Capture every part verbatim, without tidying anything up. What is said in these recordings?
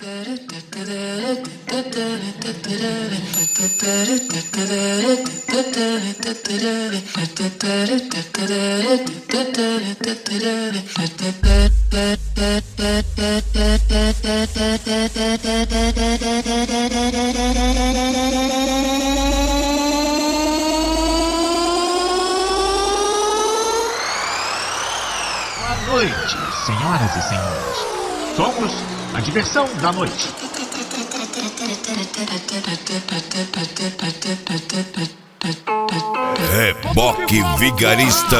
Boa noite, senhoras e senhores. Somos a diversão da noite. Reboque Vigarista.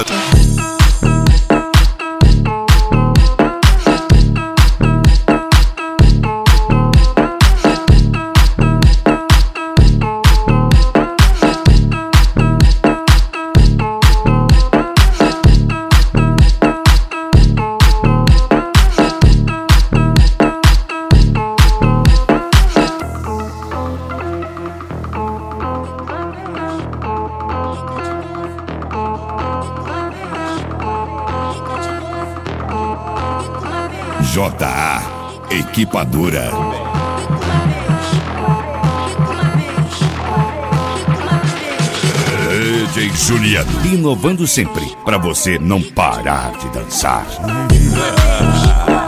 J A Equipadora. D J Juliano, inovando sempre, para você não parar de dançar.